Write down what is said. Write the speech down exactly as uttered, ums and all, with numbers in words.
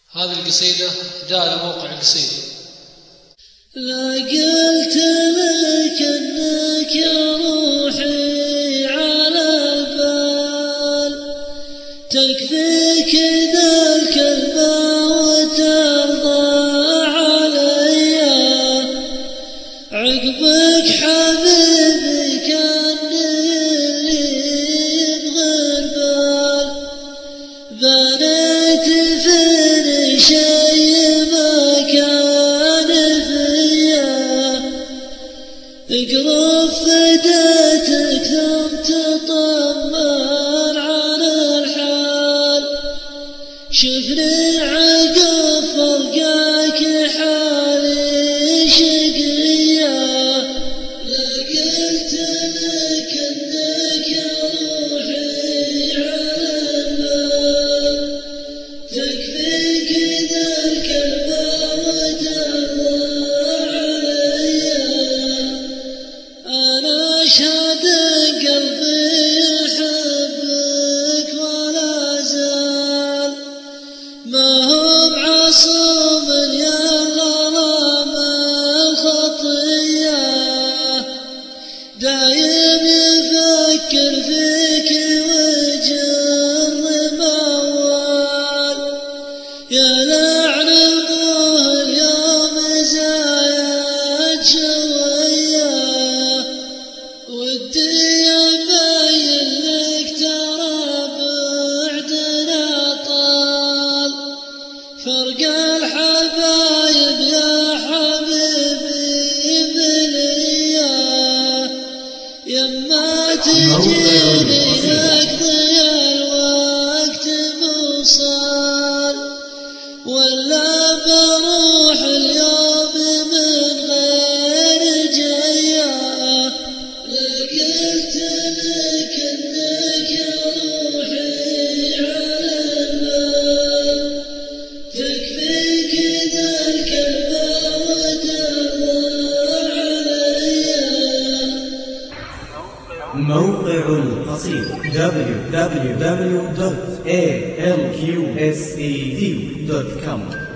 هذه القصيدة دار موقع القصيدة. لا قلت لك انك يا روحي على البال، تكفيك ذا الكلمة وترضى عليا، عقبك حبيبي كان اللي يبغى البال، بنيت فيني شي ما كان فيا، اقرب فديتك ثم تطمن عن الحال، شفني عقب فرقاك حالي شقيا. لا قلت لك انك يا روحي على البال، تكفيك ذا الكلمة وترضى عليا، أنا أشهد قلبي يحبك ولا زال، ما هو بعصوم يا ظلام الخطية، دايم يفكر فيك وجر موال، يا لعن ابوه اليوم زايد شوية، ودي ابين لك ترى بعدنا طال، فرق الحبايب يا حبيبي بليا، يما تجيني نقضي الوقت موصال، ولا بروح اليوم من غير جيا. لا قلت لك انك يا روحي على البال، تكفيك ذا الكلمة وترضى عليا. موقع القصيدة دبليو دبليو دبليو دوت إيه إل كيو إس إي دي دوت كوم